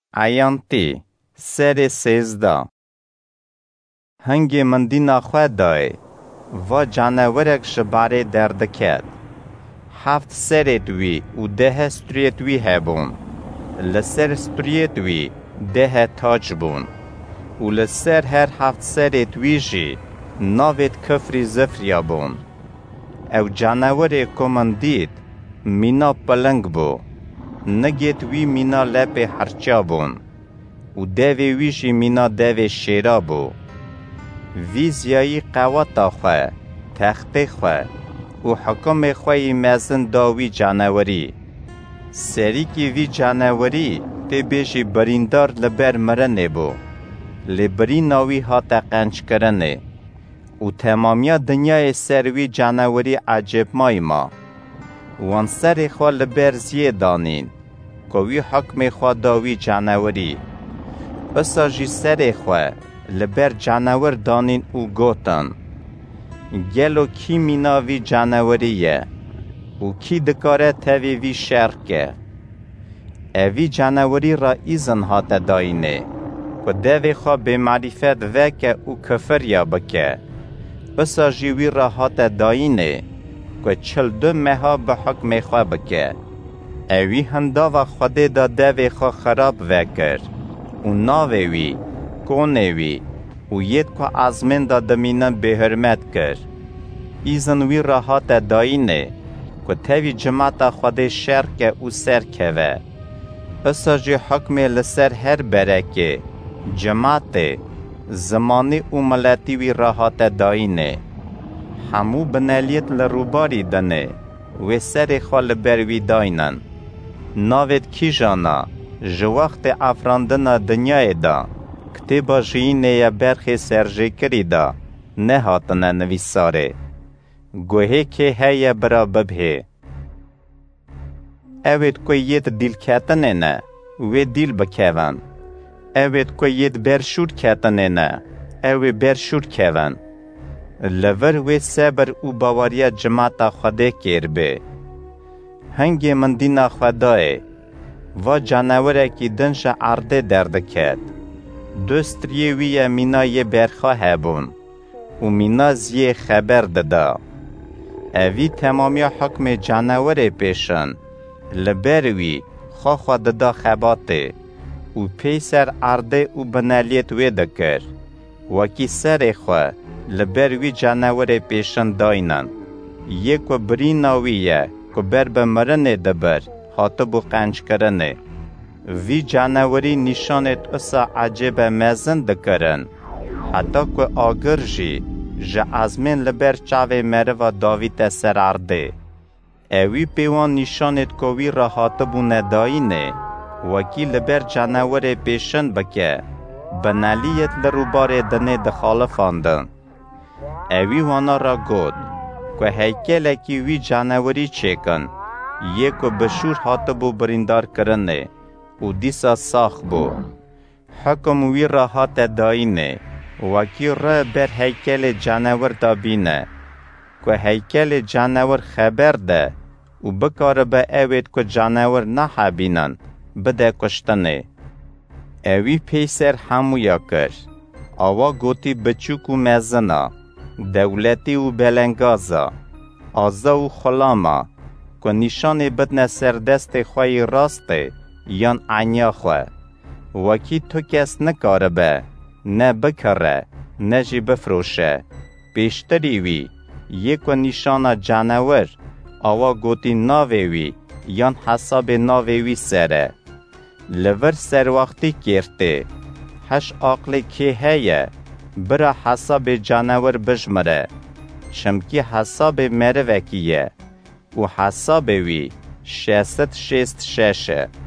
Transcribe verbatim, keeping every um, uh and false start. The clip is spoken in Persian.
Ayanti سر سیزده هنگی من دینا خواه دای و جانورک شباره دردکت هفت سرت وی و ده ستریت وی هبون لسر ستریت وی ده تاج بون و لسر هر هفت سرت وی جی ناوید کفری زفریا بون او جانوری کمن دید مینا پلنگ بو نگیت وی مینا لپ هرچا بون و دوی ویشی مینا دوی شیرا بو وی زیایی قواتا خواه تخت خواه و حکم خواه مزن داوی جانوری سری کی وی جانوری تی بیشی بریندار لبر مرنه بو لبریناوی هاتا قنچ کرنه و تمامیا دنیای سروی جانوری عجب مای ما وان سر خواه لبر زیه دانین کوی حکم خواه داوی جانوری بسا جی سر خواه لبر جانور دانین او گوتن گلو کی میناوی جانوریه و کی دکاره تاوی وی شرکه اوی جانوری را ایزن هات داینه و دوی خواه به معرفت وکه او کفر یا بکه بسا جیوی را هات داینه که چل دو مها به حکم خواه بکه اوی هندا و خوده دا دوی خواه خراب وکر و ناوی وی کونه وی و ید که ازمین دا دمینن به حرمت کرد ایزن وی را هات داینه که تاوی جماعت خود شرک او سر که و بسا جی حکم لسر هر برکه جماعت زمانی او ملتی وی را هات داینه همو بنالیت لروباری دنه و سر خال بروی داینن ناوید کی جانا جوخت افراندن دنیای دا کتیبا جینه یا برخی سرجی کری دا نه هاتنه نویساره گوهی که هیا برا ببه اوید کوی ید دیل کتنه نه و دیل بکوان اوید کوی ید برشود کتنه نه اوی برشود کوان لور و صبر او باوریا جماعت خوده کر به هنگی من دینا خدای و جانوره کی دنش عرده درد کرد دوستریه وی مینای برخواه هبون و مینا زیه خبر دادا اوی تمامی حکم جانوره پیشن لبروی خواه خواه دادا خباته و پیسر عرده و بنالیت وی دکر وکی سر خواه لبروی جانوره پیشن داینن یک و بریناویه که بر بمرن دبر حاطبو قنج کرنه وی جانوری نشانت اسا عجب مزن دکرن حتی که آگر جی جا ازمین لبر چاوه مروا داویت سر عرده اوی پیوان نشانت که وی را حاطبو نداینه وکی لبر جانور پیشن بکه بنالیت لروبار دنه دخالفاندن اوی وانا را گود که هیکل کی وی جانوری چکن یک بشور حاطبو بریندار کرنه و دیسا ساخ بو حکم وی را حات داینه وکی را بر هیکل جانور دابینه که هیکل جانور خبر ده و بکار به اوید که جانور نحا بینن بده کشتنه اوی پیسر همویا کر آوا گوتی بچوک و مزنا دولتی و بلنگازا آزا و خلاما که نشان بدن سردست خواهی راسته یان عنیا خواه وکی تو کس نکاره به نه بکره نه جی بفروشه پیشتری وی یک و نشان جانور آوا گوتی ناوی وی یان حساب ناوی وی سره لور سر وقتی کرده هش عقل که هیه برا حساب جانور بجمره چمکی حساب مره وکیه و حساب وی شست شست ششه